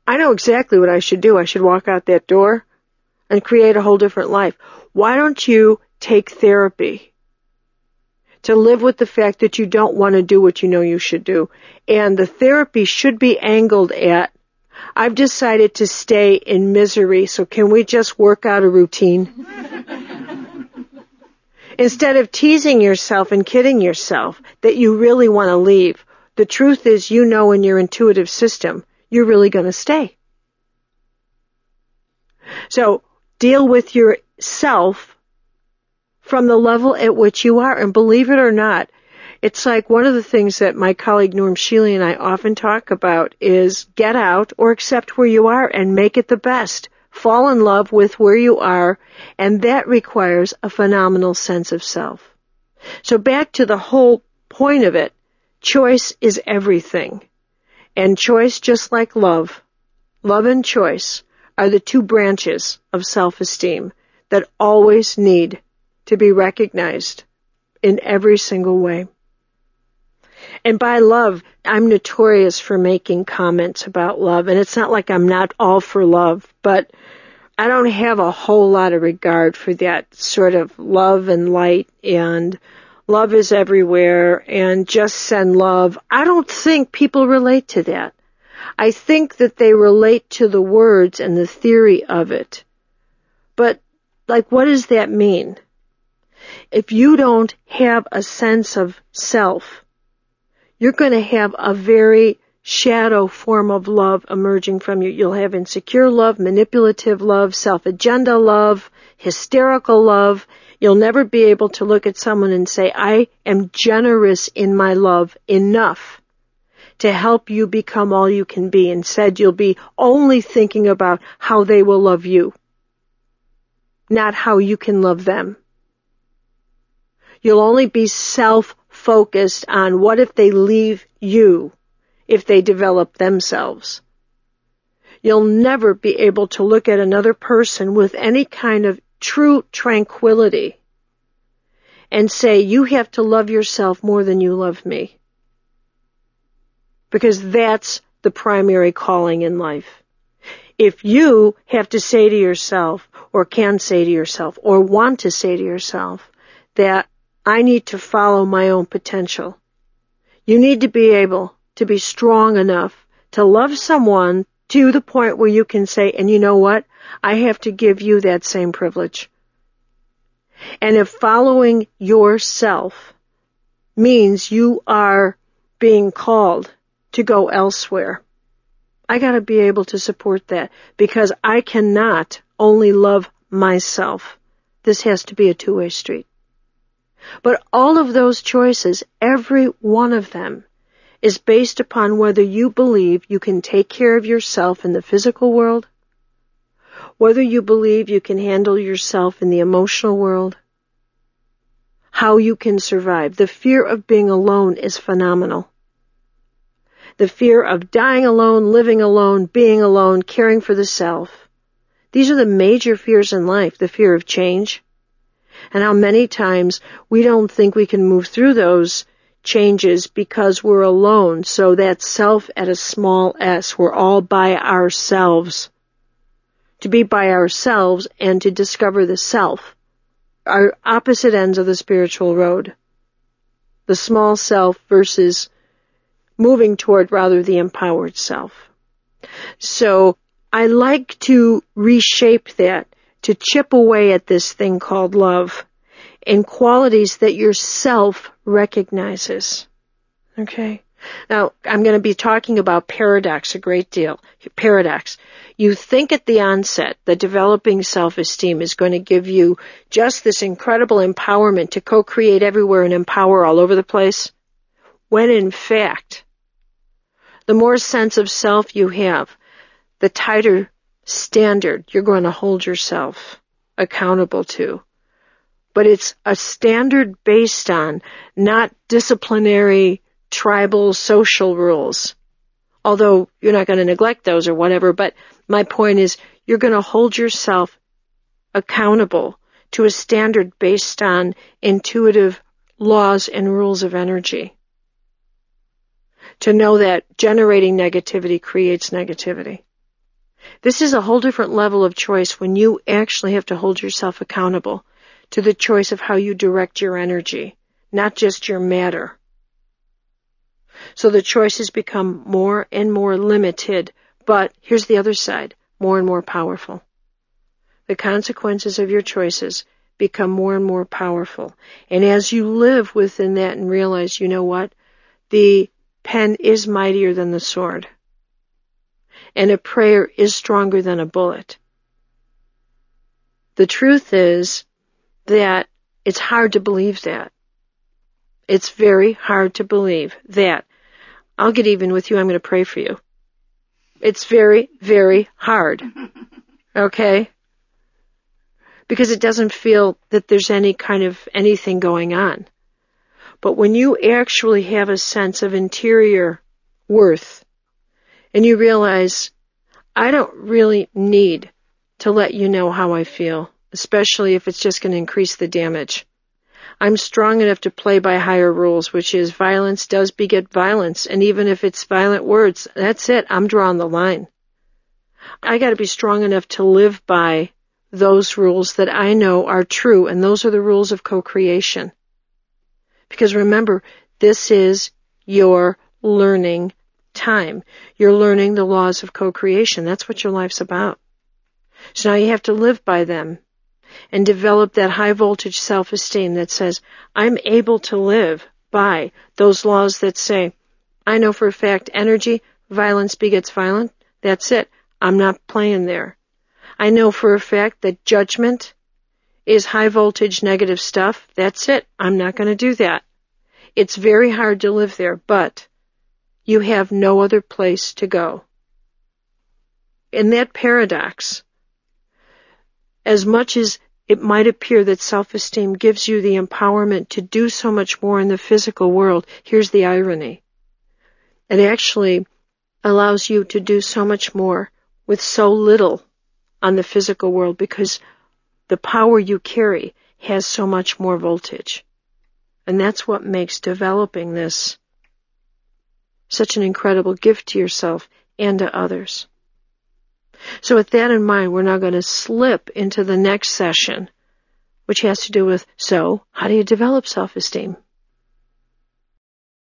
I know exactly what I should do. I should walk out that door and create a whole different life. Why don't you take therapy to live with the fact that you don't want to do what you know you should do? And the therapy should be angled at, I've decided to stay in misery, so can we just work out a routine? Instead of teasing yourself and kidding yourself that you really want to leave, the truth is you know in your intuitive system you're really going to stay. So deal with yourself from the level at which you are, and believe it or not, it's like one of the things that my colleague Norm Shealy and I often talk about is get out or accept where you are and make it the best. Fall in love with where you are, and that requires a phenomenal sense of self. So back to the whole point of it, choice is everything. And choice, just like love and choice are the two branches of self-esteem that always need to be recognized in every single way. And by love, I'm notorious for making comments about love, and it's not like I'm not all for love, but I don't have a whole lot of regard for that sort of love and light and love is everywhere and just send love. I don't think people relate to that. I think that they relate to the words and the theory of it. But, like, what does that mean? If you don't have a sense of self, you're going to have a very shadow form of love emerging from you. You'll have insecure love, manipulative love, self-agenda love, hysterical love. You'll never be able to look at someone and say, I am generous in my love enough to help you become all you can be. Instead, you'll be only thinking about how they will love you, not how you can love them. You'll only be self-focused on what if they leave you, if they develop themselves. You'll never be able to look at another person with any kind of true tranquility and say, you have to love yourself more than you love me. Because that's the primary calling in life. If you have to say to yourself, or can say to yourself, or want to say to yourself, that I need to follow my own potential, you need to be able to be strong enough to love someone to the point where you can say, and you know what? I have to give you that same privilege. And if following yourself means you are being called to go elsewhere, I got to be able to support that, because I cannot only love myself. This has to be a two-way street. But all of those choices, every one of them, is based upon whether you believe you can take care of yourself in the physical world, whether you believe you can handle yourself in the emotional world, how you can survive. The fear of being alone is phenomenal. The fear of dying alone, living alone, being alone, caring for the self. These are the major fears in life, the fear of change. And how many times we don't think we can move through those changes because we're alone. So that self at a small s, we're all by ourselves. To be by ourselves and to discover the self are opposite ends of the spiritual road. The small self versus moving toward rather the empowered self. So I like to reshape that, to chip away at this thing called love in qualities that your self recognizes. Okay? Now, I'm going to be talking about paradox a great deal. Paradox. You think at the onset that developing self-esteem is going to give you just this incredible empowerment to co-create everywhere and empower all over the place, when in fact, the more sense of self you have, the tighter standard you're going to hold yourself accountable to. But it's a standard based on not disciplinary, tribal, social rules. Although you're not going to neglect those or whatever, but my point is you're going to hold yourself accountable to a standard based on intuitive laws and rules of energy. To know that generating negativity creates negativity. This is a whole different level of choice when you actually have to hold yourself accountable to the choice of how you direct your energy, not just your matter. So the choices become more and more limited, but here's the other side, more and more powerful. The consequences of your choices become more and more powerful. And as you live within that and realize, you know what? The pen is mightier than the sword. And a prayer is stronger than a bullet. The truth is that it's hard to believe that. It's very hard to believe that. I'll get even with you. I'm going to pray for you. It's very, very hard. Okay? Because it doesn't feel that there's any kind of anything going on. But when you actually have a sense of interior worth, and you realize, I don't really need to let you know how I feel, especially if it's just going to increase the damage. I'm strong enough to play by higher rules, which is violence does beget violence, and even if it's violent words, that's it, I'm drawing the line. I got to be strong enough to live by those rules that I know are true, and those are the rules of co-creation. Because remember, this is your learning time. You're learning the laws of co-creation. That's what your life's about. So now you have to live by them and develop that high voltage self-esteem that says, I'm able to live by those laws that say, I know for a fact energy, violence begets violence. That's it. I'm not playing there. I know for a fact that judgment is high voltage negative stuff. That's it. I'm not going to do that. It's very hard to live there, but you have no other place to go. In that paradox, as much as it might appear that self-esteem gives you the empowerment to do so much more in the physical world, here's the irony. It actually allows you to do so much more with so little on the physical world because the power you carry has so much more voltage. And that's what makes developing this such an incredible gift to yourself and to others. So with that in mind, we're now going to slip into the next session, which has to do with, so how do you develop self-esteem?